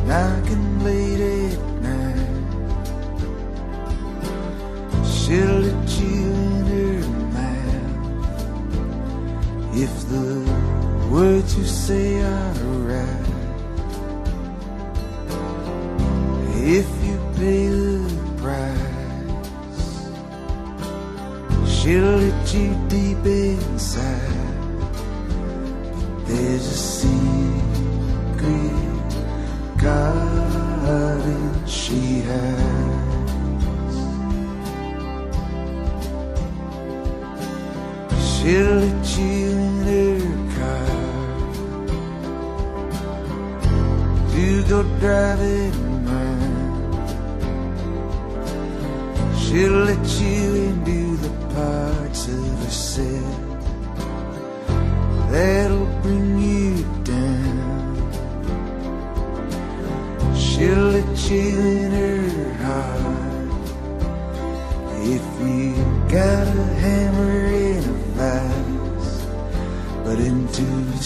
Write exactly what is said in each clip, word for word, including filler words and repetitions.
knocking late at night. She'll let you in her mouth if the words you say are right. If you pay the price, she'll let you deep inside. But there's a secret garden she has. She'll let you in her car to go driving around. She'll let you into the parts of herself that'll bring you down. She'll let you in her heart if you got a hammer and a vise, but into the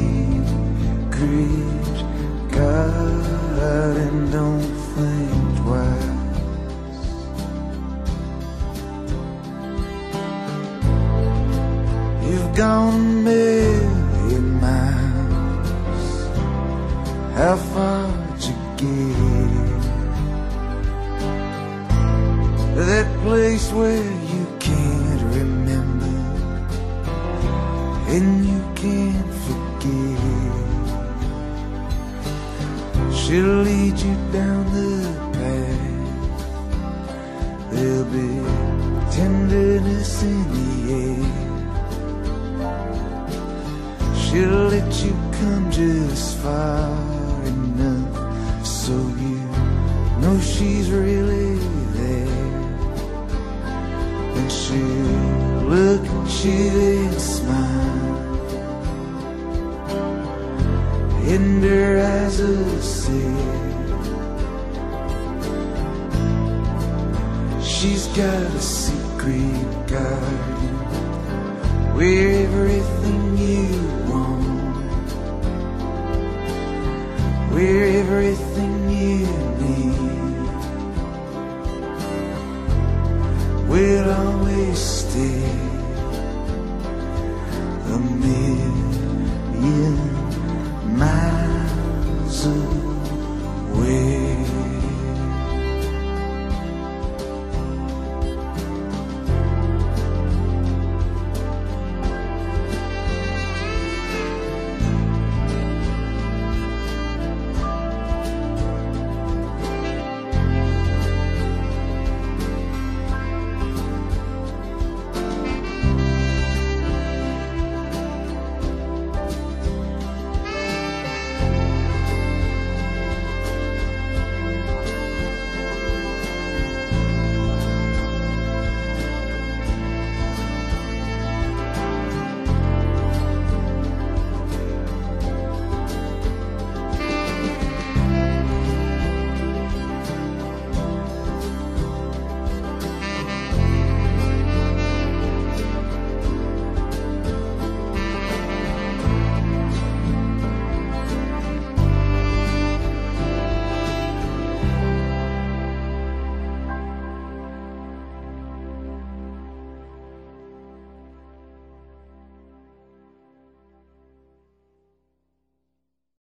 secret garden don't think twice. You've gone a million miles. How far'd you get? That place where you can't remember and you can't forget. She'll lead you down the path. There'll be tenderness in the air. She'll let you come just far enough so you know she's really there. And she'll look at you and smile, and her eyes will say she's got a secret garden where everything you where everything you need will always stay. A million miles away.